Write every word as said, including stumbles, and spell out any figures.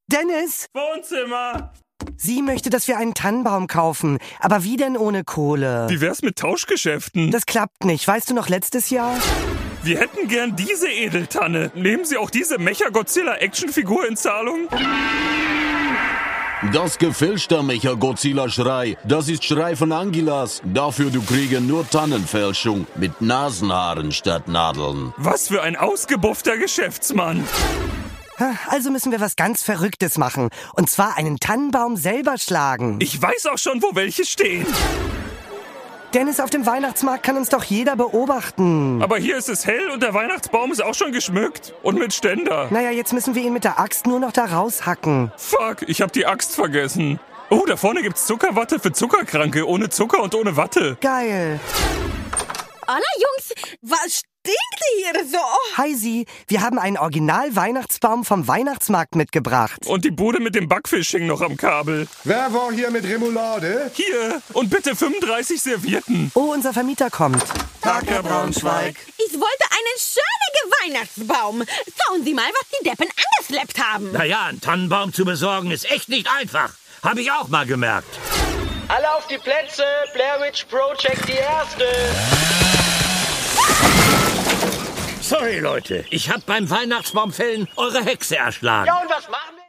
Dennis! Wohnzimmer! Sie möchte, dass wir einen Tannenbaum kaufen. Aber wie denn ohne Kohle? Wie wär's mit Tauschgeschäften? Das klappt nicht. Weißt du noch letztes Jahr? Wir hätten gern diese Edeltanne. Nehmen Sie auch diese Mecha-Godzilla-Actionfigur in Zahlung? Das gefälschter Mecha-Godzilla-Schrei. Das ist Schrei von Angilas. Dafür du kriege nur Tannenfälschung. Mit Nasenhaaren statt Nadeln. Was für ein ausgebuffter Geschäftsmann. Also müssen wir was ganz Verrücktes machen. Und zwar einen Tannenbaum selber schlagen. Ich weiß auch schon, wo welche stehen. Dennis, auf dem Weihnachtsmarkt kann uns doch jeder beobachten. Aber hier ist es hell und der Weihnachtsbaum ist auch schon geschmückt. Und mit Ständer. Naja, jetzt müssen wir ihn mit der Axt nur noch da raushacken. Fuck, ich hab die Axt vergessen. Oh, da vorne gibt's Zuckerwatte für Zuckerkranke. Ohne Zucker und ohne Watte. Geil. Anna, Jungs, was stinkt hier so? Heisi, wir haben einen Original-Weihnachtsbaum vom Weihnachtsmarkt mitgebracht. Und die Bude mit dem Backfisch hing noch am Kabel. Wer war hier mit Remoulade? Hier, und bitte fünfunddreißig Servietten. Oh, unser Vermieter kommt. Tag, Herr Braunschweig. Ich wollte einen schönen Weihnachtsbaum. Schauen Sie mal, was die Deppen angeschleppt haben. Naja, einen Tannenbaum zu besorgen ist echt nicht einfach. Habe ich auch mal gemerkt. Alle auf die Plätze, Blair Witch Project die erste. Sorry, Leute. Ich hab beim Weihnachtsbaumfällen eure Hexe erschlagen. Ja, und was machen wir?